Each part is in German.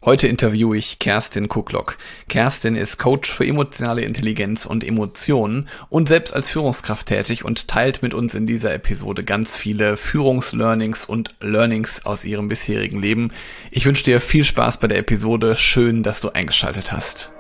Heute interviewe ich Kerstin Kuklock. Kerstin ist Coach für emotionale Intelligenz und Emotionen und selbst als Führungskraft tätig und teilt mit uns in dieser Episode ganz viele Führungslearnings und Learnings aus ihrem bisherigen Leben. Ich wünsche dir viel Spaß bei der Episode. Schön, dass du eingeschaltet hast.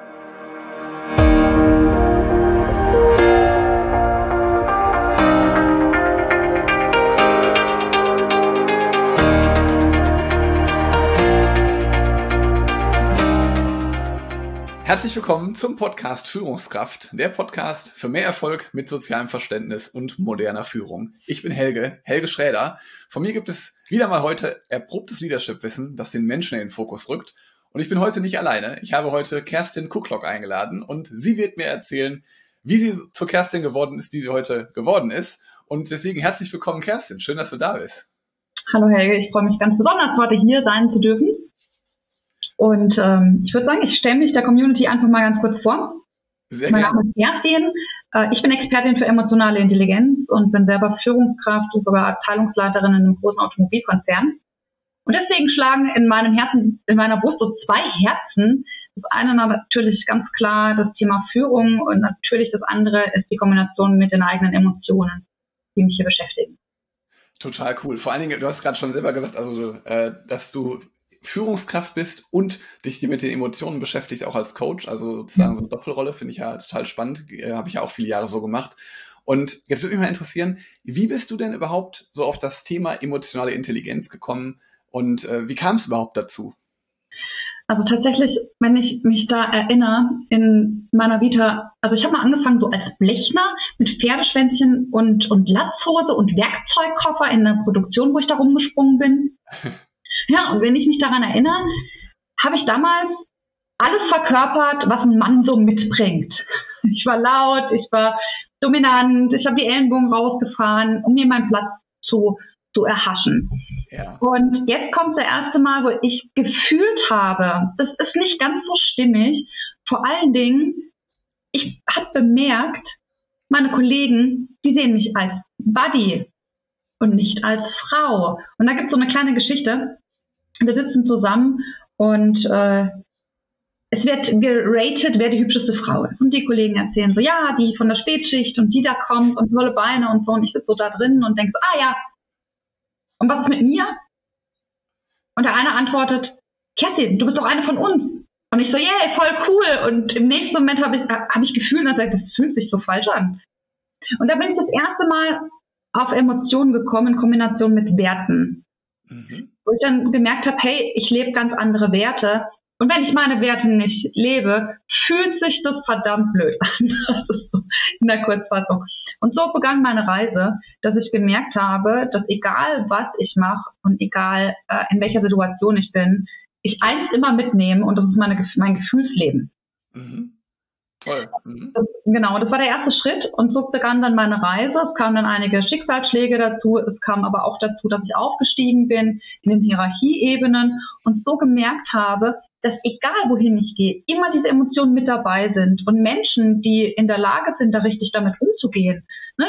Herzlich willkommen zum Podcast Führungskraft, der Podcast für mehr Erfolg mit sozialem Verständnis und moderner Führung. Ich bin Helge Schräder. Von mir gibt es wieder mal heute erprobtes Leadership-Wissen, das den Menschen in den Fokus rückt. Und ich bin heute nicht alleine. Ich habe heute Kerstin Kuklock eingeladen und sie wird mir erzählen, wie sie zur Kerstin geworden ist, die sie heute geworden ist. Und deswegen herzlich willkommen, Kerstin. Schön, dass du da bist. Hallo Helge, ich freue mich ganz besonders, heute hier sein zu dürfen. Und ich würde sagen, ich stelle mich der Community einfach mal ganz kurz vor. Sehr gerne. Mein Name ist Kerstin. Ich bin Expertin für emotionale Intelligenz und bin selber Führungskraft und sogar Abteilungsleiterin in einem großen Automobilkonzern. Und deswegen schlagen in meinem Herzen, in meiner Brust so zwei Herzen. Das eine natürlich ganz klar das Thema Führung und natürlich das andere ist die Kombination mit den eigenen Emotionen, die mich hier beschäftigen. Total cool. Vor allen Dingen, du hast gerade schon selber gesagt, also dass du Führungskraft bist und dich mit den Emotionen beschäftigt, auch als Coach, also sozusagen so eine Doppelrolle, finde ich ja total spannend, habe ich ja auch viele Jahre so gemacht. Und jetzt würde mich mal interessieren, wie bist du denn überhaupt so auf das Thema emotionale Intelligenz gekommen und wie kam es überhaupt dazu? Also tatsächlich, wenn ich mich da erinnere, in meiner Vita, also ich habe mal angefangen so als Blechner mit Pferdeschwänzchen und Latzhose und Werkzeugkoffer in der Produktion, wo ich da rumgesprungen bin. Ja, und wenn ich mich daran erinnere, habe ich damals alles verkörpert, was ein Mann so mitbringt. Ich war laut, ich war dominant, ich habe die Ellenbogen rausgefahren, um mir meinen Platz zu erhaschen. Ja. Und jetzt kommt das erste Mal, wo ich gefühlt habe, das ist nicht ganz so stimmig. Vor allen Dingen, ich habe bemerkt, meine Kollegen, die sehen mich als Buddy und nicht als Frau. Und da gibt es so eine kleine Geschichte. Wir sitzen zusammen und es wird geratet, wer die hübscheste Frau ist. Und die Kollegen erzählen so, ja, die von der Spätschicht und die da kommt und tolle Beine und so. Und ich sitze so da drin und denke so, ja. Und was ist mit mir? Und der eine antwortet, Kerstin, du bist doch eine von uns. Und ich so, yeah, voll cool. Und im nächsten Moment habe ich gefühlt, dass das fühlt sich so falsch an. Und da bin ich das erste Mal auf Emotionen gekommen in Kombination mit Werten. Wo ich dann gemerkt habe, hey, ich lebe ganz andere Werte. Und wenn ich meine Werte nicht lebe, fühlt sich das verdammt blöd an. Das ist so in der Kurzfassung. Und so begann meine Reise, dass ich gemerkt habe, dass egal was ich mache und egal in welcher Situation ich bin, ich eins immer mitnehme und das ist mein Gefühlsleben. Mhm. Toll. Mhm. Das war der erste Schritt und so begann dann meine Reise. Es kamen dann einige Schicksalsschläge dazu. Es kam aber auch dazu, dass ich aufgestiegen bin in den Hierarchieebenen und so gemerkt habe, dass egal wohin ich gehe, immer diese Emotionen mit dabei sind und Menschen, die in der Lage sind, da richtig damit umzugehen, ne,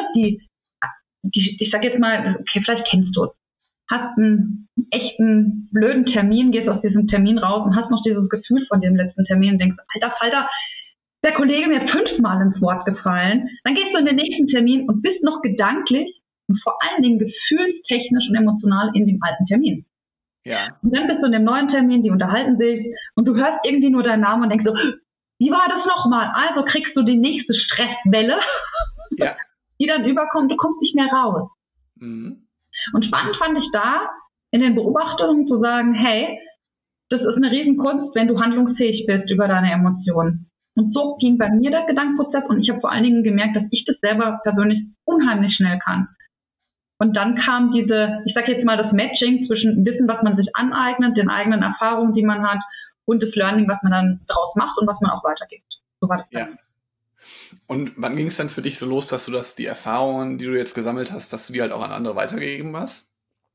ich sag jetzt mal, okay, vielleicht kennst du es, hast einen echten blöden Termin, gehst aus diesem Termin raus und hast noch dieses Gefühl von dem letzten Termin und denkst, alter Falter, der Kollege mir 5-mal ins Wort gefallen, dann gehst du in den nächsten Termin und bist noch gedanklich und vor allen Dingen gefühlstechnisch und emotional in dem alten Termin. Ja. Und dann bist du in dem neuen Termin, die unterhalten sich und du hörst irgendwie nur deinen Namen und denkst so, wie war das nochmal? Also kriegst du die nächste Stresswelle, ja, die dann überkommt, du kommst nicht mehr raus. Mhm. Und spannend fand ich da in den Beobachtungen zu sagen, hey, das ist eine Riesenkunst, wenn du handlungsfähig bist über deine Emotionen. Und so ging bei mir der Gedankenprozess und ich habe vor allen Dingen gemerkt, dass ich das selber persönlich unheimlich schnell kann. Und dann kam ich sage jetzt mal, das Matching zwischen Wissen, was man sich aneignet, den eigenen Erfahrungen, die man hat und das Learning, was man dann daraus macht und was man auch weitergibt. So war das dann. Ja. Und wann ging es dann für dich so los, dass du die Erfahrungen, die du jetzt gesammelt hast, dass du die halt auch an andere weitergegeben hast?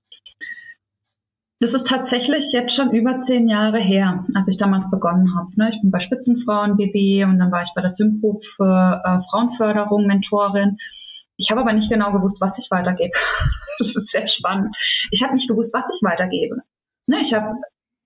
Das ist tatsächlich jetzt schon über 10 Jahre her, als ich damals begonnen habe. Ich bin bei Spitzenfrauen BB und dann war ich bei der Synpro für Frauenförderung, Mentorin. Ich habe aber nicht genau gewusst, was ich weitergebe. Das ist sehr spannend. Ich habe nicht gewusst, was ich weitergebe. Ich habe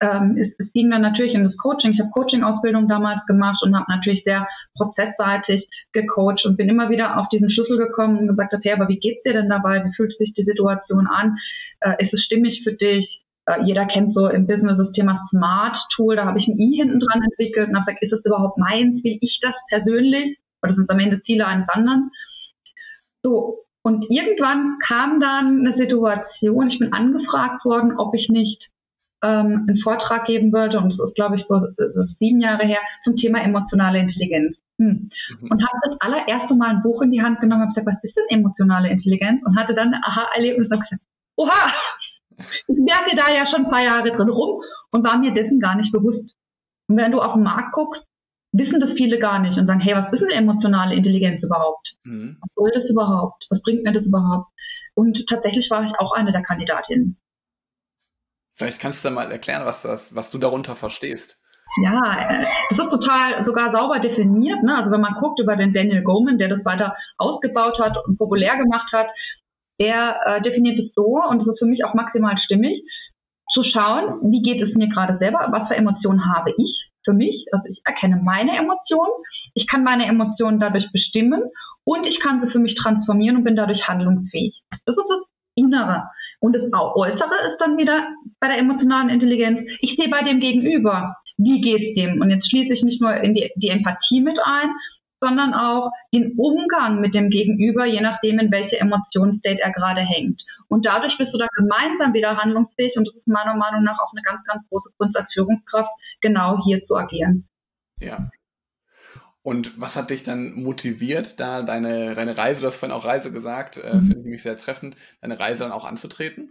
es ging dann natürlich in das Coaching. Ich habe Coaching-Ausbildung damals gemacht und habe natürlich sehr prozessseitig gecoacht und bin immer wieder auf diesen Schlüssel gekommen und gesagt, okay, aber wie geht's dir denn dabei? Wie fühlt sich die Situation an? Ist es stimmig für dich? Jeder kennt so im Business das Thema Smart-Tool, da habe ich ein I hinten dran entwickelt und habe gesagt, ist es überhaupt meins? Will ich das persönlich? Oder sind es am Ende Ziele eines anderen? So, und irgendwann kam dann eine Situation, ich bin angefragt worden, ob ich nicht einen Vortrag geben würde, und das ist, glaube ich, so 7 Jahre her, zum Thema emotionale Intelligenz. Und habe das allererste Mal ein Buch in die Hand genommen und gesagt, was ist denn emotionale Intelligenz? Und hatte dann ein Aha-Erlebnis und gesagt, oha, ich werke da ja schon ein paar Jahre drin rum und war mir dessen gar nicht bewusst. Und wenn du auf den Markt guckst, wissen das viele gar nicht und sagen, hey, was ist denn emotionale Intelligenz überhaupt? Was soll das überhaupt? Was bringt mir das überhaupt? Und tatsächlich war ich auch eine der Kandidatinnen. Vielleicht kannst du da mal erklären, was du darunter verstehst. Ja, das ist total sogar sauber definiert, ne? Also wenn man guckt über den Daniel Goleman, der das weiter ausgebaut hat und populär gemacht hat, der definiert es so, und das ist für mich auch maximal stimmig, zu schauen, wie geht es mir gerade selber, was für Emotionen habe ich für mich, also ich erkenne meine Emotionen, ich kann meine Emotionen dadurch bestimmen und ich kann sie für mich transformieren und bin dadurch handlungsfähig. Das ist das Innere. Und das Äußere ist dann wieder bei der emotionalen Intelligenz, ich sehe bei dem Gegenüber, wie geht's dem? Und jetzt schließe ich nicht nur in die Empathie mit ein, sondern auch den Umgang mit dem Gegenüber, je nachdem, in welche Emotionsstate er gerade hängt. Und dadurch bist du dann gemeinsam wieder handlungsfähig, und das ist meiner Meinung nach auch eine ganz, ganz große Kunst als Führungskraft, genau hier zu agieren. Ja. Und was hat dich dann motiviert, da deine Reise, du hast vorhin auch Reise gesagt, finde ich nämlich sehr treffend, deine Reise dann auch anzutreten?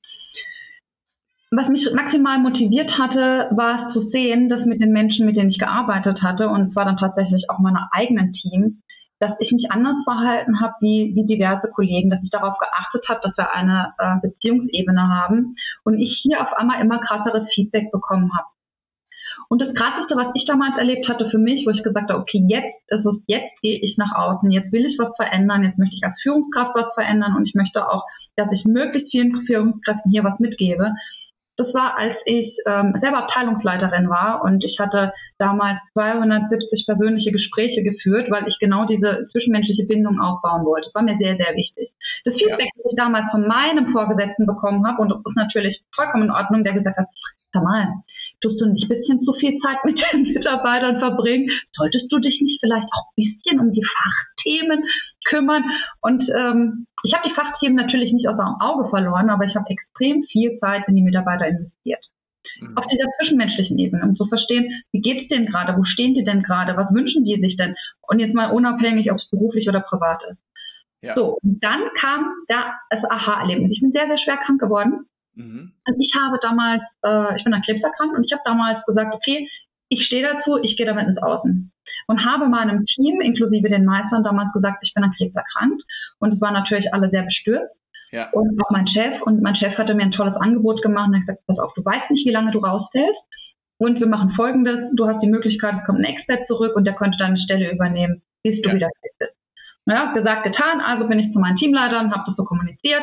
Was mich maximal motiviert hatte, war es zu sehen, dass mit den Menschen, mit denen ich gearbeitet hatte, und es war dann tatsächlich auch meine eigenen Teams, dass ich mich anders verhalten habe wie diverse Kollegen, dass ich darauf geachtet habe, dass wir eine Beziehungsebene haben und ich hier auf einmal immer krasseres Feedback bekommen habe. Und das Krasseste, was ich damals erlebt hatte für mich, wo ich gesagt habe, okay, jetzt gehe ich nach außen, jetzt will ich was verändern, jetzt möchte ich als Führungskraft was verändern und ich möchte auch, dass ich möglichst vielen Führungskräften hier was mitgebe. Das war, als ich selber Abteilungsleiterin war, und ich hatte damals 270 persönliche Gespräche geführt, weil ich genau diese zwischenmenschliche Bindung aufbauen wollte. Das war mir sehr, sehr wichtig. Das Feedback, das ich damals von meinem Vorgesetzten bekommen habe, und das ist natürlich vollkommen in Ordnung, der gesagt hat, sag mal, tust du nicht ein bisschen zu viel Zeit mit den Mitarbeitern verbringen? Solltest du dich nicht vielleicht auch ein bisschen um die Fachthemen kümmern? Und ich habe die Fachthemen natürlich nicht aus dem Auge verloren, aber ich habe extrem viel Zeit in die Mitarbeiter investiert. Auf dieser zwischenmenschlichen Ebene, um zu verstehen, wie geht es denen gerade, wo stehen die denn gerade, was wünschen die sich denn? Und jetzt mal unabhängig, ob es beruflich oder privat ist. Ja. So, und dann kam da das Aha-Erlebnis. Ich bin sehr, sehr schwer krank geworden. Also ich habe damals, ich bin an Krebs erkrankt, und ich habe damals gesagt, okay, ich stehe dazu, ich gehe damit ins Außen. Und habe meinem Team, inklusive den Meistern, damals gesagt, ich bin an Krebs erkrankt. Und es waren natürlich alle sehr bestürzt. Ja. Und auch mein Chef. Und mein Chef hatte mir ein tolles Angebot gemacht und hat gesagt, pass auf, du weißt nicht, wie lange du rausfällst. Und wir machen Folgendes, du hast die Möglichkeit, es kommt ein Expert zurück und der könnte deine Stelle übernehmen, bis du wieder fit bist. Naja, gesagt, getan, also bin ich zu meinen Teamleitern, habe das so kommuniziert.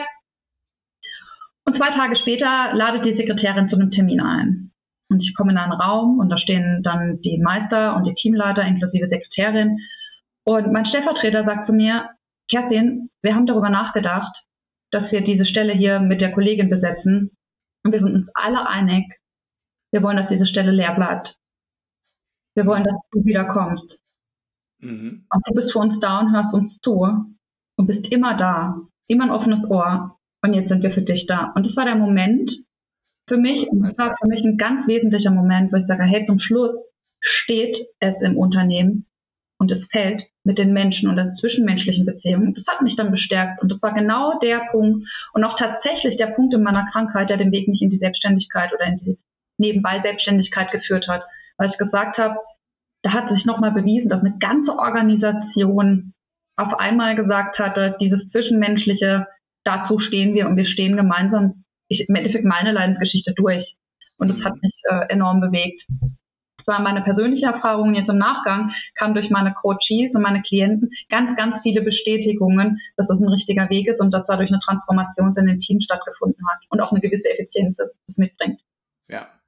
Und 2 Tage später ladet die Sekretärin zu einem Termin ein. Und ich komme in einen Raum und da stehen dann die Meister und die Teamleiter inklusive Sekretärin. Und mein Stellvertreter sagt zu mir, Kerstin, wir haben darüber nachgedacht, dass wir diese Stelle hier mit der Kollegin besetzen. Und wir sind uns alle einig, wir wollen, dass diese Stelle leer bleibt. Wir wollen, dass du wiederkommst. Und du bist für uns da und hörst uns zu und bist immer da, immer ein offenes Ohr. Und jetzt sind wir für dich da. Und das war der Moment für mich, und das war für mich ein ganz wesentlicher Moment, wo ich sage, hey, zum Schluss steht es im Unternehmen und es fällt mit den Menschen und der zwischenmenschlichen Beziehung. Und das hat mich dann bestärkt. Und das war genau der Punkt und auch tatsächlich der Punkt in meiner Krankheit, der den Weg nicht in die Selbstständigkeit oder in die Nebenbei-Selbstständigkeit geführt hat. Weil ich gesagt habe, da hat sich nochmal bewiesen, dass eine ganze Organisation auf einmal gesagt hatte, dieses Zwischenmenschliche, dazu stehen wir und wir stehen gemeinsam, im Endeffekt meine Leidensgeschichte durch. Und das hat mich enorm bewegt. Das war meine persönliche Erfahrung. Jetzt im Nachgang kam durch meine Coaches und meine Klienten ganz, ganz viele Bestätigungen, dass das ein richtiger Weg ist und dass dadurch eine Transformation in den Team stattgefunden hat und auch eine gewisse Effizienz das mitbringt. Ja.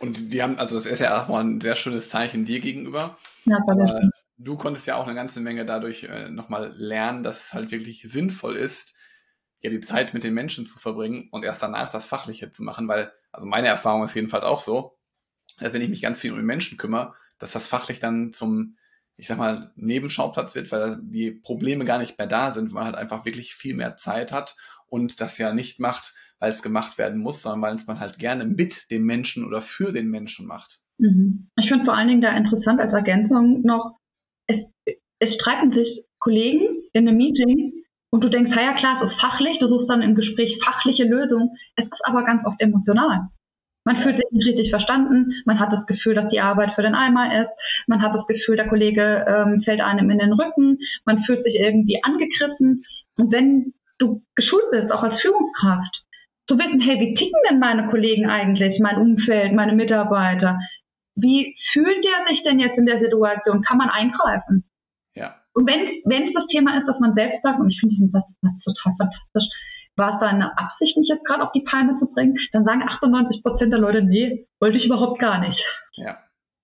Und die haben, also das ist ja auch mal ein sehr schönes Zeichen dir gegenüber. Ja, das war sehr Aber schön. du konntest ja auch eine ganze Menge dadurch nochmal lernen, dass es halt wirklich sinnvoll ist, ja die Zeit mit den Menschen zu verbringen und erst danach das Fachliche zu machen, weil, also meine Erfahrung ist jedenfalls auch so, dass wenn ich mich ganz viel um die Menschen kümmere, dass das fachlich dann zum, ich sag mal, Nebenschauplatz wird, weil die Probleme gar nicht mehr da sind, weil man halt einfach wirklich viel mehr Zeit hat und das ja nicht macht, weil es gemacht werden muss, sondern weil es man halt gerne mit dem Menschen oder für den Menschen macht. Mhm. Ich finde vor allen Dingen da interessant als Ergänzung noch, es, es streiten sich Kollegen in einem Meeting und du denkst, ja klar, es ist fachlich, du suchst dann im Gespräch fachliche Lösungen. Es ist aber ganz oft emotional. Man fühlt sich nicht richtig verstanden, man hat das Gefühl, dass die Arbeit für den Eimer ist, man hat das Gefühl, der Kollege fällt einem in den Rücken, man fühlt sich irgendwie angegriffen. Und wenn du geschult bist, auch als Führungskraft, zu wissen, hey, wie ticken denn meine Kollegen eigentlich, mein Umfeld, meine Mitarbeiter? Wie fühlt der sich denn jetzt in der Situation? Kann man eingreifen? Ja. Und wenn es das Thema ist, dass man selbst sagt, und ich finde diesen Satz total fantastisch, war es da eine Absicht, mich jetzt gerade auf die Palme zu bringen, dann sagen 98% der Leute, nee, wollte ich überhaupt gar nicht. Ja.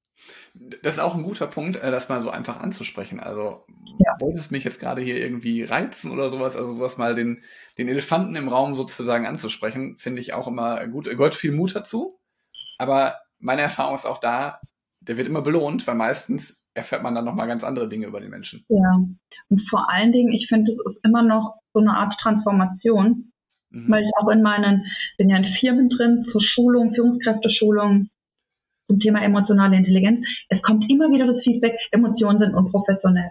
Das ist auch ein guter Punkt, das mal so einfach anzusprechen. Also, wolltest du mich jetzt gerade hier irgendwie reizen oder sowas? Also sowas mal den Elefanten im Raum sozusagen anzusprechen, finde ich auch immer gut. Gehört viel Mut dazu. Aber meine Erfahrung ist auch da, der wird immer belohnt, weil meistens erfährt man dann nochmal ganz andere Dinge über die Menschen. Ja, und vor allen Dingen, ich finde, es ist immer noch so eine Art Transformation, weil ich auch bin ja in Firmen drin, zur Schulung, Führungskräfteschulung, zum Thema emotionale Intelligenz. Es kommt immer wieder das Feedback, Emotionen sind unprofessionell.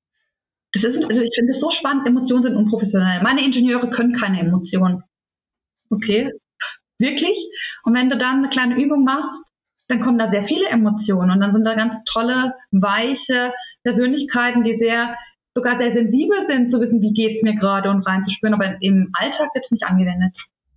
Also ich finde es so spannend, Emotionen sind unprofessionell. Meine Ingenieure können keine Emotionen. Okay, wirklich? Und wenn du dann eine kleine Übung machst, dann kommen da sehr viele Emotionen und dann sind da ganz tolle, weiche Persönlichkeiten, die sogar sehr sensibel sind, zu wissen, wie geht's mir gerade und reinzuspüren, aber im Alltag wird es nicht angewendet.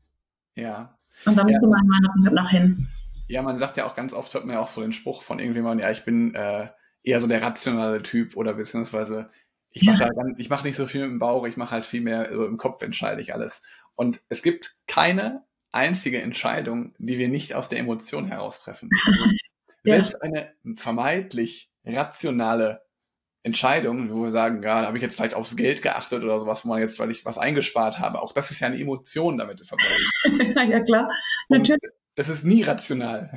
Ja. Und da müsste man mal nach hin. Ja, man sagt ja auch ganz oft, hört man ja auch so den Spruch von irgendjemandem, ja, ich bin eher so der rationale Typ oder beziehungsweise ich mache nicht so viel mit dem Bauch, ich mache halt viel mehr so im Kopf entscheide ich alles. Und es gibt keine einzige Entscheidung, die wir nicht aus der Emotion heraus treffen. Also selbst eine vermeintlich rationale Entscheidung, wo wir sagen, ja, da habe ich jetzt vielleicht aufs Geld geachtet oder sowas, wo man jetzt, weil ich was eingespart habe, auch das ist ja eine Emotion damit verbunden. Ja, klar. Und das ist nie rational.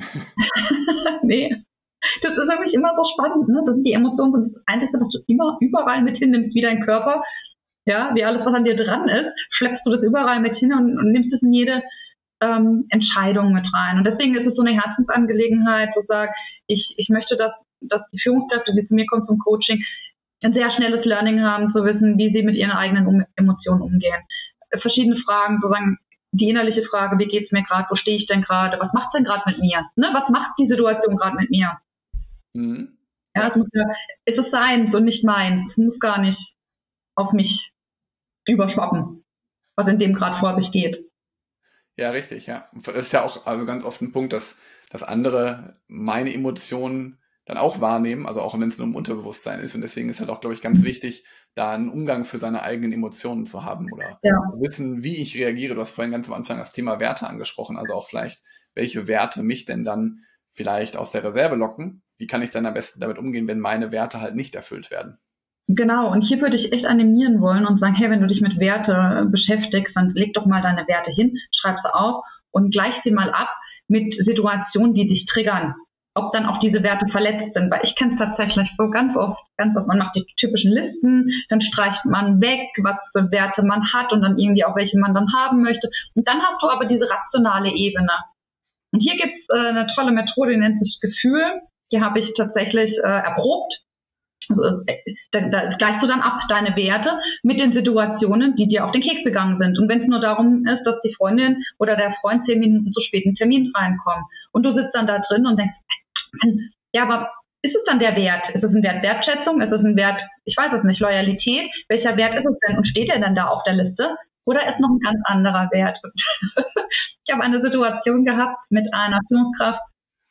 Nee. Das ist wirklich immer so spannend, ne? Das sind die Emotionen, das ist das Einzige, was du immer überall mit hinnimmst, wie dein Körper. Ja, wie alles, was an dir dran ist, schleppst du das überall mit hin und nimmst es in jede Entscheidung mit rein. Und deswegen ist es so eine Herzensangelegenheit, zu sagen, ich möchte, dass die Führungskräfte, die zu mir kommen zum Coaching, ein sehr schnelles Learning haben, zu wissen, wie sie mit ihren eigenen Emotionen umgehen. Verschiedene Fragen, sozusagen die innerliche Frage, wie geht's mir gerade, wo stehe ich denn gerade, was macht's denn gerade mit mir? Ne? Was macht die Situation gerade mit mir? Mhm. Ja, es ist seins und nicht meins. Es muss gar nicht auf mich überschwappen, was in dem gerade vor sich geht. Ja, richtig, ja. Das ist ja auch also ganz oft ein Punkt, dass andere meine Emotionen dann auch wahrnehmen, also auch wenn es nur im Unterbewusstsein ist. Und deswegen ist halt auch, glaube ich, ganz wichtig, da einen Umgang für seine eigenen Emotionen zu haben oder zu wissen, wie ich reagiere. Du hast vorhin ganz am Anfang das Thema Werte angesprochen, also auch vielleicht, welche Werte mich denn dann vielleicht aus der Reserve locken. Wie kann ich dann am besten damit umgehen, wenn meine Werte halt nicht erfüllt werden? Genau, und hier würde ich echt animieren wollen und sagen, hey, wenn du dich mit Werte beschäftigst, dann leg doch mal deine Werte hin, schreib sie auf und gleich sie mal ab mit Situationen, die dich triggern. Ob dann auch diese Werte verletzt sind, weil ich kenne es tatsächlich so ganz oft, man macht die typischen Listen, dann streicht man weg, was für Werte man hat und dann irgendwie auch welche man dann haben möchte. Und dann hast du aber diese rationale Ebene. Und hier gibt es eine tolle Methode, die nennt sich Gefühl. Die habe ich tatsächlich erprobt. Also, da gleichst du dann ab deine Werte mit den Situationen, die dir auf den Keks gegangen sind. Und wenn es nur darum ist, dass die Freundin oder der Freund 10 Minuten zu spät in den Termin reinkommt und du sitzt dann da drin und denkst, ja, aber ist es dann der Wert? Ist es ein Wert Wertschätzung? Ist es ein Wert, ich weiß es nicht, Loyalität? Welcher Wert ist es denn? Und steht er denn da auf der Liste? Oder ist noch ein ganz anderer Wert? Ich habe eine Situation gehabt mit einer Führungskraft,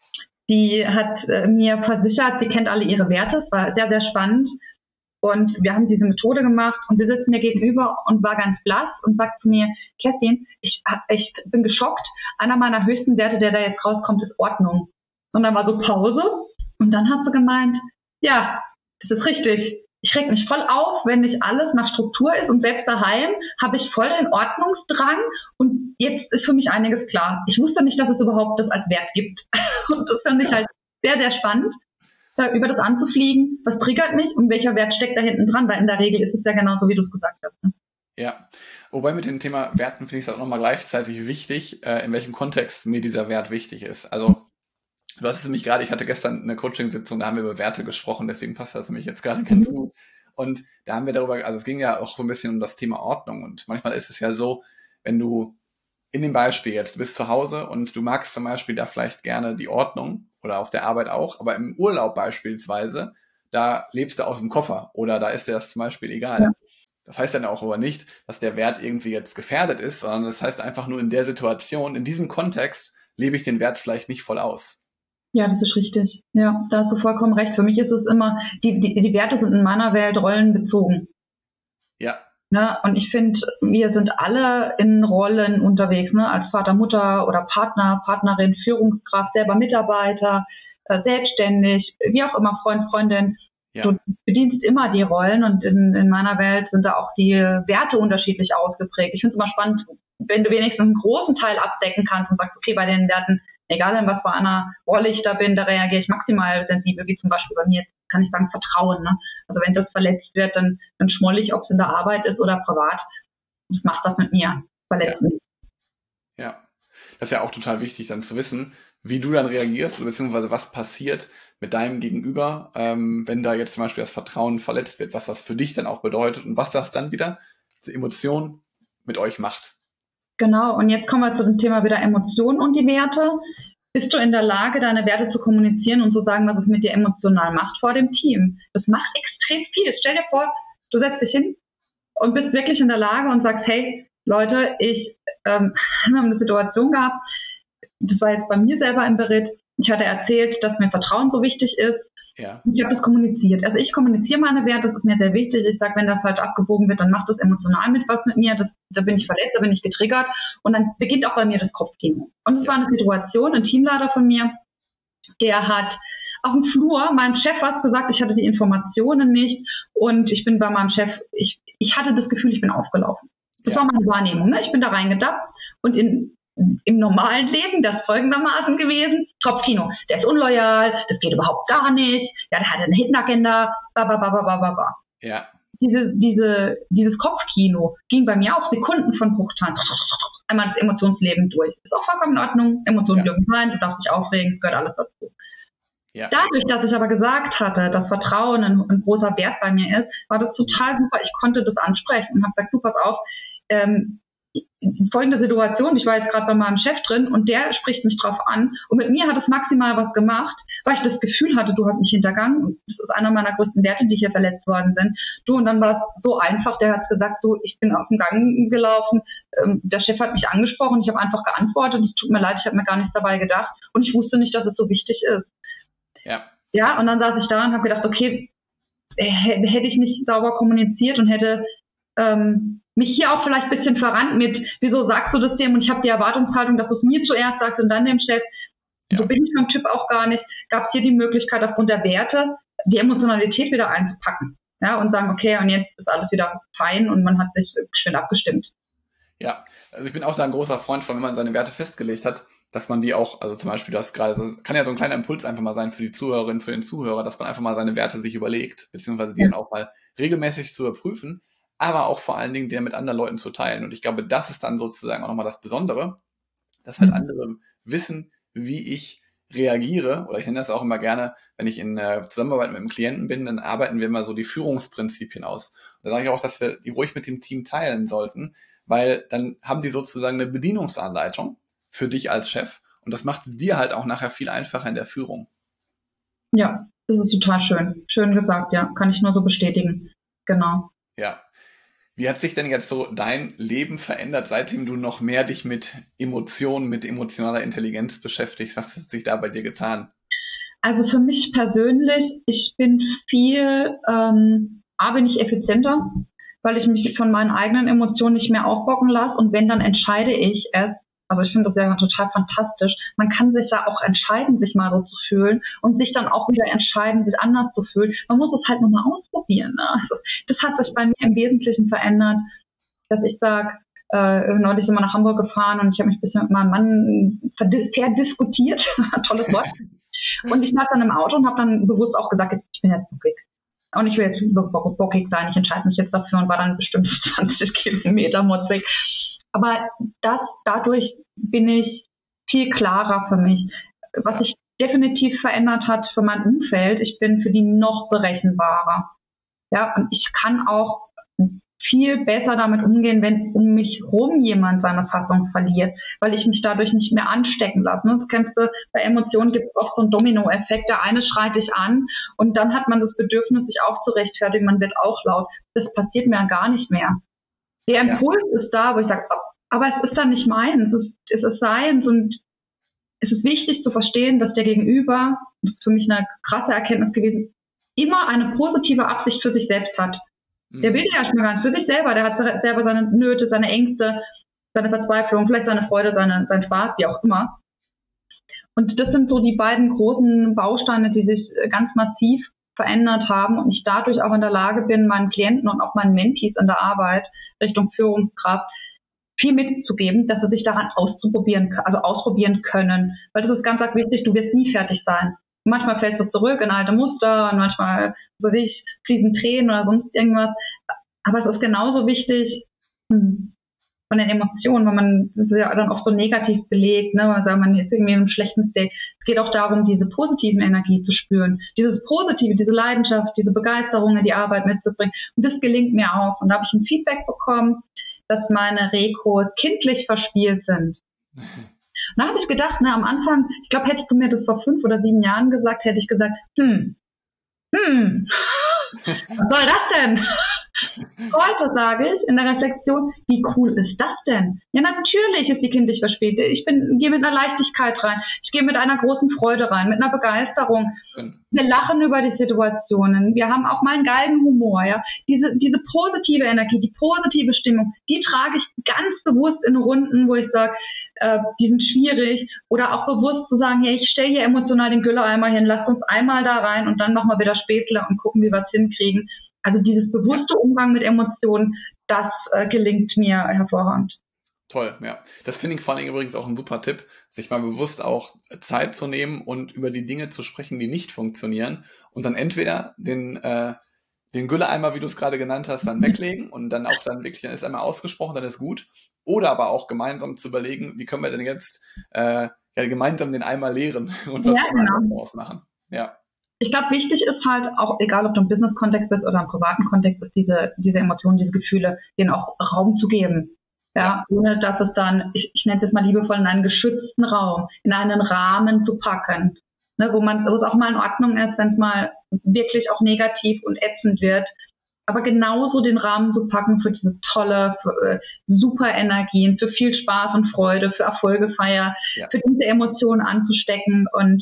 die hat mir versichert, sie kennt alle ihre Werte. Es war sehr, sehr spannend. Und wir haben diese Methode gemacht und sie sitzt mir gegenüber und war ganz blass und sagt zu mir, Kerstin, ich bin geschockt. Einer meiner höchsten Werte, der da jetzt rauskommt, ist Ordnung. Und dann war so Pause. Und dann hast du gemeint, ja, das ist richtig. Ich reg mich voll auf, wenn nicht alles nach Struktur ist und selbst daheim habe ich voll den Ordnungsdrang und jetzt ist für mich einiges klar. Ich wusste nicht, dass es überhaupt das als Wert gibt. Und das fand ich halt sehr, sehr spannend, da über das anzufliegen. Was triggert mich und welcher Wert steckt da hinten dran? Weil in der Regel ist es ja genauso, wie du es gesagt hast. Ne? Ja, wobei mit dem Thema Werten finde ich es auch nochmal gleichzeitig wichtig, in welchem Kontext mir dieser Wert wichtig ist. Also du hast es nämlich gerade, ich hatte gestern eine Coaching-Sitzung, da haben wir über Werte gesprochen, deswegen passt das nämlich jetzt gerade ganz gut. Und da haben wir darüber, also es ging ja auch so ein bisschen um das Thema Ordnung. Und manchmal ist es ja so, wenn du in dem Beispiel jetzt, du bist zu Hause und du magst zum Beispiel da vielleicht gerne die Ordnung oder auf der Arbeit auch, aber im Urlaub beispielsweise, da lebst du aus dem Koffer oder da ist dir das zum Beispiel egal. Ja. Das heißt dann auch aber nicht, dass der Wert irgendwie jetzt gefährdet ist, sondern das heißt einfach nur in der Situation, in diesem Kontext lebe ich den Wert vielleicht nicht voll aus. Ja, das ist richtig. Ja, da hast du vollkommen recht. Für mich ist es immer, die Werte sind in meiner Welt rollenbezogen. Ja. Ne? Und ich finde, wir sind alle in Rollen unterwegs, ne? Als Vater, Mutter oder Partner, Partnerin, Führungskraft, selber Mitarbeiter, selbstständig, wie auch immer, Freund, Freundin. Ja. Du bedienst immer die Rollen und in meiner Welt sind da auch die Werte unterschiedlich ausgeprägt. Ich finde es immer spannend, wenn du wenigstens einen großen Teil abdecken kannst und sagst, okay, bei den Werten, egal in was für einer Rolle ich da bin, da reagiere ich maximal sensibel, wie zum Beispiel bei mir, kann ich sagen, Vertrauen. Ne? Also wenn das verletzt wird, dann schmoll ich, ob es in der Arbeit ist oder privat. Das macht das mit mir, verletzt mich. Ja, das ist ja auch total wichtig, dann zu wissen, wie du dann reagierst, beziehungsweise was passiert mit deinem Gegenüber, wenn da jetzt zum Beispiel das Vertrauen verletzt wird, was das für dich dann auch bedeutet und was das dann wieder, diese Emotion mit euch macht. Genau, und jetzt kommen wir zu dem Thema wieder Emotionen und die Werte. Bist du in der Lage, deine Werte zu kommunizieren und zu sagen, was es mit dir emotional macht vor dem Team? Das macht extrem viel. Stell dir vor, du setzt dich hin und bist wirklich in der Lage und sagst, hey, Leute, wir haben eine Situation gehabt, das war jetzt bei mir selber im Beritt, ich hatte erzählt, dass mir Vertrauen so wichtig ist. Ja. Und ich habe das kommuniziert. Also ich kommuniziere meine Werte, das ist mir sehr wichtig. Ich sage, wenn das falsch abgebogen wird, dann macht das emotional was mit mir. Da bin ich verletzt, da bin ich getriggert. Und dann beginnt auch bei mir das Kopfkino. Und es war eine Situation, ein Teamleiter von mir, der hat auf dem Flur meinem Chef was gesagt, ich hatte die Informationen nicht. Und ich bin bei meinem Chef, ich hatte das Gefühl, ich bin aufgelaufen. Das war meine Wahrnehmung. Ne? Ich bin da reingedappt und im normalen Leben das folgendermaßen gewesen, Kopfkino, der ist unloyal, das geht überhaupt gar nicht, ja, der hat eine Hidden Agenda, Ja. Dieses Kopfkino ging bei mir auch Sekunden von Bruchteilen. Einmal das Emotionsleben durch. Ist auch vollkommen in Ordnung, Emotionen dürfen sein, du darfst dich aufregen, es gehört alles dazu. Ja. Dadurch, dass ich aber gesagt hatte, dass Vertrauen ein großer Wert bei mir ist, war das total super. Ich konnte das ansprechen und habe gesagt, du, pass auf, folgende Situation, ich war jetzt gerade bei meinem Chef drin und der spricht mich drauf an und mit mir hat es maximal was gemacht, weil ich das Gefühl hatte, du hast mich hintergangen und das ist einer meiner größten Werte, die hier verletzt worden sind. Du, und dann war es so einfach, der hat gesagt, du, ich bin auf den Gang gelaufen, der Chef hat mich angesprochen, ich habe einfach geantwortet, es tut mir leid, ich habe mir gar nichts dabei gedacht und ich wusste nicht, dass es so wichtig ist. Ja, und dann saß ich da und habe gedacht, okay, hätte ich nicht sauber kommuniziert und hätte mich hier auch vielleicht ein bisschen verrannt mit, wieso sagst du das dem und ich habe die Erwartungshaltung, dass du es mir zuerst sagst und dann dem Chef. So bin ich vom Typ auch gar nicht. Gab es hier die Möglichkeit, aufgrund der Werte die Emotionalität wieder einzupacken. Ja, und sagen, okay, und jetzt ist alles wieder fein und man hat sich schön abgestimmt. Ja, also ich bin auch da ein großer Freund von, wenn man seine Werte festgelegt hat, dass man die auch, also zum Beispiel das gerade, das kann ja so ein kleiner Impuls einfach mal sein für die Zuhörerin, für den Zuhörer, dass man einfach mal seine Werte sich überlegt, beziehungsweise die dann auch mal regelmäßig zu überprüfen, aber auch vor allen Dingen die mit anderen Leuten zu teilen. Und ich glaube, das ist dann sozusagen auch nochmal das Besondere, dass halt andere wissen, wie ich reagiere, oder ich nenne das auch immer gerne, wenn ich in Zusammenarbeit mit einem Klienten bin, dann arbeiten wir immer so die Führungsprinzipien aus. Und da sage ich auch, dass wir die ruhig mit dem Team teilen sollten, weil dann haben die sozusagen eine Bedienungsanleitung für dich als Chef und das macht dir halt auch nachher viel einfacher in der Führung. Ja, das ist total schön. Schön gesagt, ja. Kann ich nur so bestätigen. Genau. Ja. Wie hat sich denn jetzt so dein Leben verändert, seitdem du noch mehr dich mit Emotionen, mit emotionaler Intelligenz beschäftigst? Was hat sich da bei dir getan? Also für mich persönlich, ich bin bin ich effizienter, weil ich mich von meinen eigenen Emotionen nicht mehr aufbocken lasse und wenn, dann entscheide ich es Also ich finde das ja total fantastisch. Man kann sich ja auch entscheiden, sich mal so zu fühlen und sich dann auch wieder entscheiden, sich anders zu fühlen. Man muss es halt nur mal ausprobieren. Ne? Also das hat sich bei mir im Wesentlichen verändert, dass ich sage, neulich sind wir nach Hamburg gefahren und ich habe mich ein bisschen mit meinem Mann verdiskutiert. Tolles Wort. Und ich saß dann im Auto und habe dann bewusst auch gesagt, ich bin jetzt bockig. Und ich will jetzt bockig sein, ich entscheide mich jetzt dafür und war dann bestimmt 20 Kilometer motzig. Aber dadurch bin ich viel klarer für mich. Was sich definitiv verändert hat für mein Umfeld, ich bin für die noch berechenbarer. Ja, und ich kann auch viel besser damit umgehen, wenn um mich rum jemand seine Fassung verliert, weil ich mich dadurch nicht mehr anstecken lasse. Das kennst du, bei Emotionen gibt es oft so einen Dominoeffekt. Der eine schreit dich an und dann hat man das Bedürfnis, sich auch zu rechtfertigen, man wird auch laut. Das passiert mir gar nicht mehr. Der Impuls ist da, wo ich sage, aber es ist dann nicht meins, es ist seins und es ist wichtig zu verstehen, dass der Gegenüber, das ist für mich eine krasse Erkenntnis gewesen, immer eine positive Absicht für sich selbst hat. Der will ja erstmal gar nicht für sich selber, der hat selber seine Nöte, seine Ängste, seine Verzweiflung, vielleicht seine Freude, seinen Spaß, wie auch immer. Und das sind so die beiden großen Bausteine, die sich ganz massiv verändert haben und ich dadurch auch in der Lage bin, meinen Klienten und auch meinen Mentees in der Arbeit Richtung Führungskraft viel mitzugeben, dass sie sich daran ausprobieren können. Weil das ist ganz wichtig, du wirst nie fertig sein. Manchmal fällst du zurück in alte Muster und manchmal, fließen Tränen oder sonst irgendwas. Aber es ist genauso wichtig von den Emotionen, weil man das ist ja dann oft so negativ belegt, ne? Also man ist irgendwie in einem schlechten State. Es geht auch darum, diese positiven Energie zu spüren, dieses Positive, diese Leidenschaft, diese Begeisterung in die Arbeit mitzubringen. Und das gelingt mir auch. Und da habe ich ein Feedback bekommen, dass meine Rekos kindlich verspielt sind. Da habe ich gedacht, am Anfang, ich glaube, hättest du mir das vor 5 oder 7 Jahren gesagt, hätte ich gesagt, was soll das denn? Heute sage ich in der Reflexion, wie cool ist das denn? Ja, natürlich ist die kindlich verspielt. Ich gehe mit einer Leichtigkeit rein. Ich gehe mit einer großen Freude rein, mit einer Begeisterung. Wir lachen über die Situationen. Wir haben auch mal einen geilen Humor, ja. Diese positive Energie, die positive Stimmung, die trage ich ganz bewusst in Runden, wo ich sage, die sind schwierig. Oder auch bewusst zu sagen, hey, ich stelle hier emotional den Gülleimer hin, lasst uns einmal da rein und dann machen wir wieder Spätle und gucken, wie wir es hinkriegen. Also dieses bewusste Umgang mit Emotionen, das gelingt mir hervorragend. Toll, ja. Das finde ich vor allen Dingen übrigens auch ein super Tipp, sich mal bewusst auch Zeit zu nehmen und über die Dinge zu sprechen, die nicht funktionieren und dann entweder den Gülleimer, wie du es gerade genannt hast, dann weglegen und dann auch dann wirklich, dann ist einmal ausgesprochen, dann ist gut. Oder aber auch gemeinsam zu überlegen, wie können wir denn jetzt gemeinsam den Eimer leeren und was daraus machen. Ja. Ich glaube, wichtig ist halt auch, egal ob du im Business-Kontext bist oder im privaten Kontext, ist diese Emotionen, diese Gefühle, denen auch Raum zu geben. Ja, ohne dass es dann, ich nenne es jetzt mal liebevoll, in einen geschützten Raum, in einen Rahmen zu packen. Ne, wo es auch mal in Ordnung ist, wenn es mal wirklich auch negativ und ätzend wird. Aber genauso den Rahmen zu packen für diese tolle, super Energien, für viel Spaß und Freude, für Erfolgefeier, für diese Emotionen anzustecken. Und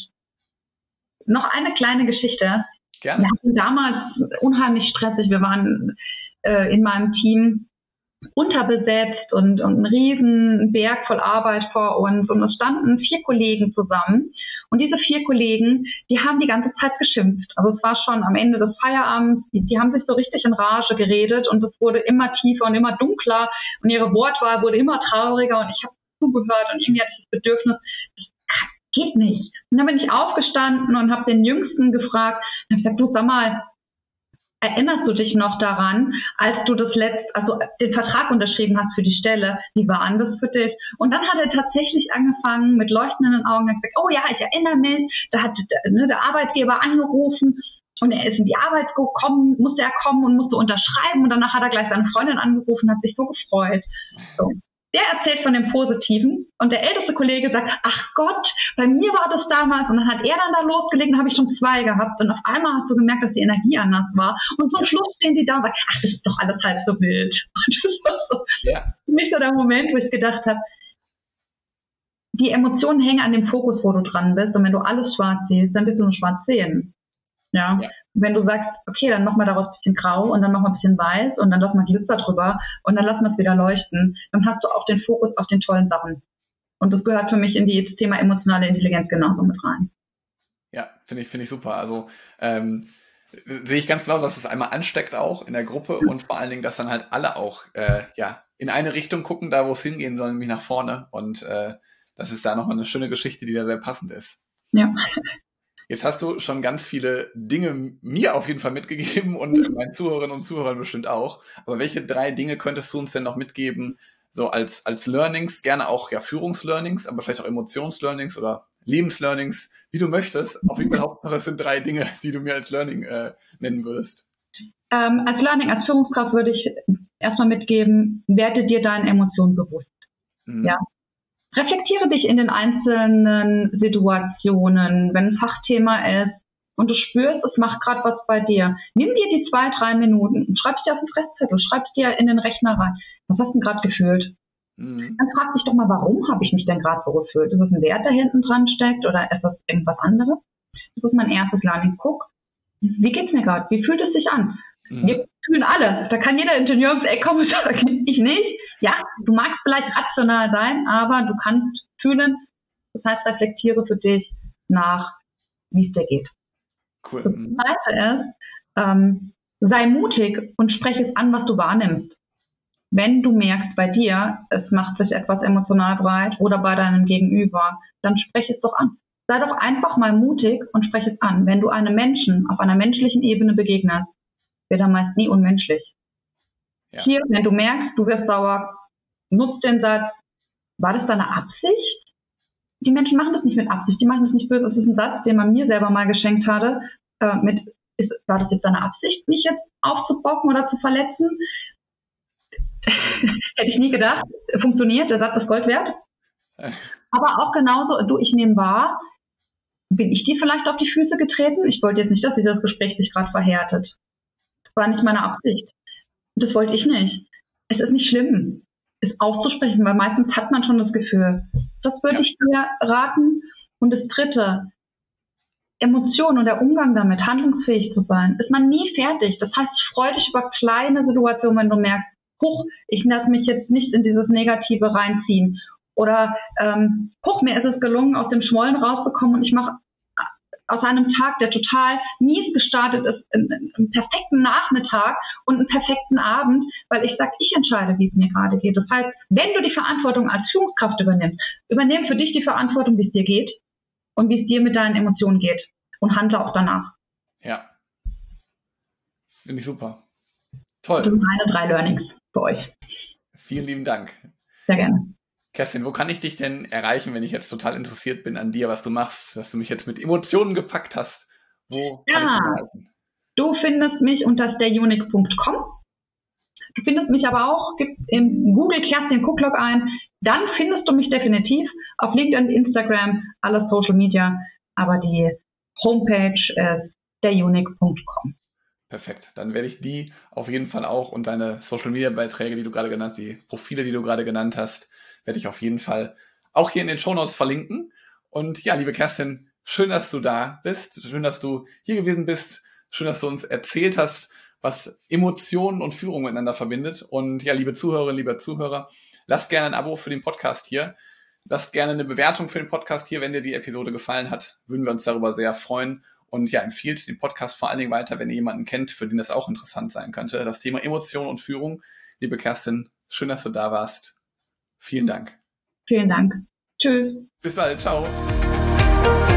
noch eine kleine Geschichte. Gerne. Wir hatten damals unheimlich stressig. Wir waren in meinem Team unterbesetzt und ein riesen Berg voll Arbeit vor uns. Und es standen 4 Kollegen zusammen. Und diese 4 Kollegen, die haben die ganze Zeit geschimpft. Also es war schon am Ende des Feierabends, die haben sich so richtig in Rage geredet und es wurde immer tiefer und immer dunkler und ihre Wortwahl wurde immer trauriger und ich habe zugehört und irgendwie hatte ich das Bedürfnis, das geht nicht. Und dann bin ich aufgestanden und habe den Jüngsten gefragt und habe gesagt, du sag mal, erinnerst du dich noch daran, als du den Vertrag unterschrieben hast für die Stelle? Wie war das für dich? Und dann hat er tatsächlich angefangen mit leuchtenden Augen und gesagt, oh ja, ich erinnere mich, da hat der Arbeitgeber angerufen und er ist in die Arbeit gekommen, musste er kommen und musste unterschreiben und danach hat er gleich seine Freundin angerufen und hat sich so gefreut. So. Der erzählt von dem Positiven und der älteste Kollege sagt, ach Gott, bei mir war das damals und dann hat er dann da losgelegt und habe ich schon 2 gehabt und auf einmal hast du gemerkt, dass die Energie anders war und zum Schluss stehen die da und sagen, ach, das ist doch alles halb so wild. Und das war so für mich so der Moment, wo ich gedacht habe, die Emotionen hängen an dem Fokus, wo du dran bist und wenn du alles schwarz siehst, dann bist du nur schwarz sehen. Ja. Wenn du sagst, okay, dann machen wir daraus ein bisschen grau und dann noch mal ein bisschen weiß und dann lassen wir Glitzer drüber und dann lassen wir es wieder leuchten, dann hast du auch den Fokus auf den tollen Sachen. Und das gehört für mich in das Thema emotionale Intelligenz genauso mit rein. Ja, finde ich super. Also sehe ich ganz genau, dass es einmal ansteckt auch in der Gruppe und vor allen Dingen, dass dann halt alle auch in eine Richtung gucken, da wo es hingehen soll, nämlich nach vorne. Und das ist da nochmal eine schöne Geschichte, die da sehr passend ist. Ja. Jetzt hast du schon ganz viele Dinge mir auf jeden Fall mitgegeben und meinen Zuhörerinnen und Zuhörern bestimmt auch. Aber welche 3 Dinge könntest du uns denn noch mitgeben, so als Learnings, gerne auch Führungslearnings, aber vielleicht auch Emotionslearnings oder Lebenslearnings, wie du möchtest. Auf jeden Fall Hauptsache, es sind 3 Dinge, die du mir als Learning nennen würdest. Als Learning, als Führungskraft würde ich erstmal mitgeben, werde dir deinen Emotionen bewusst. Ja. Reflektiere dich in den einzelnen Situationen, wenn ein Fachthema ist und du spürst, es macht gerade was bei dir. Nimm dir die 2-3 Minuten und schreib es dir auf den Fresszettel, schreib es dir in den Rechner rein. Was hast du denn gerade gefühlt? Dann frag dich doch mal, warum habe ich mich denn gerade so gefühlt? Ist das ein Wert, der hinten dran steckt oder ist das irgendwas anderes? Das ist mein erstes Learning. Guck, wie geht's mir gerade? Wie fühlt es sich an? Wir fühlen alle. Da kann jeder Ingenieur ums Eck kommen und sagen, ich nicht. Ja, du magst vielleicht rational sein, aber du kannst fühlen. Das heißt, reflektiere für dich nach, wie es dir geht. Cool. Das Zweite ist, sei mutig und spreche es an, was du wahrnimmst. Wenn du merkst bei dir, es macht sich etwas emotional breit oder bei deinem Gegenüber, dann spreche es doch an. Sei doch einfach mal mutig und spreche es an. Wenn du einem Menschen auf einer menschlichen Ebene begegnest, wird er meist nie unmenschlich. Ja. Hier, wenn du merkst, du wirst sauer, nutzt den Satz, war das deine Absicht? Die Menschen machen das nicht mit Absicht, die machen das nicht böse. Das ist ein Satz, den man mir selber mal geschenkt hatte, war das jetzt deine Absicht, mich jetzt aufzubocken oder zu verletzen? Hätte ich nie gedacht, funktioniert, der Satz ist Gold wert. Aber auch genauso, ich nehme wahr, bin ich dir vielleicht auf die Füße getreten? Ich wollte jetzt nicht, dass dieses Gespräch sich gerade verhärtet. Das war nicht meine Absicht. Das wollte ich nicht. Es ist nicht schlimm, es auszusprechen, weil meistens hat man schon das Gefühl. Das würde ich dir raten. Und das Dritte, Emotionen und der Umgang damit, handlungsfähig zu sein, ist man nie fertig. Das heißt, freu dich über kleine Situationen, wenn du merkst, ich lasse mich jetzt nicht in dieses Negative reinziehen. Oder mir ist es gelungen, aus dem Schmollen rauszukommen und ich mache aus einem Tag, der total mies gestartet ist, einen perfekten Nachmittag und einen perfekten Abend, weil ich sage, ich entscheide, wie es mir gerade geht. Das heißt, wenn du die Verantwortung als Führungskraft übernimmst, übernimm für dich die Verantwortung, wie es dir geht und wie es dir mit deinen Emotionen geht und handle auch danach. Ja, finde ich super. Toll. Das sind meine 3 Learnings für euch. Vielen lieben Dank. Sehr gerne. Kerstin, wo kann ich dich denn erreichen, wenn ich jetzt total interessiert bin an dir, was du machst, dass du mich jetzt mit Emotionen gepackt hast? Wo kann ich dich erreichen? Du findest mich unter stayunique.com. Du findest mich aber auch, gib in Google Kerstin Kucklock ein, dann findest du mich definitiv auf LinkedIn, Instagram, alles Social Media, aber die Homepage ist stayunique.com. Perfekt, dann werde ich die auf jeden Fall auch und deine Social-Media-Beiträge, die du gerade genannt hast, die Profile, die du gerade genannt hast, werde ich auf jeden Fall auch hier in den Shownotes verlinken. Und ja, liebe Kerstin, schön, dass du da bist, schön, dass du hier gewesen bist, schön, dass du uns erzählt hast, was Emotionen und Führung miteinander verbindet. Und ja, liebe Zuhörerinnen, liebe Zuhörer, lasst gerne ein Abo für den Podcast hier. Lasst gerne eine Bewertung für den Podcast hier, wenn dir die Episode gefallen hat. Würden wir uns darüber sehr freuen. Und ja, empfiehlt den Podcast vor allen Dingen weiter, wenn ihr jemanden kennt, für den das auch interessant sein könnte. Das Thema Emotion und Führung. Liebe Kerstin, schön, dass du da warst. Vielen Dank. Vielen Dank. Tschüss. Bis bald. Ciao.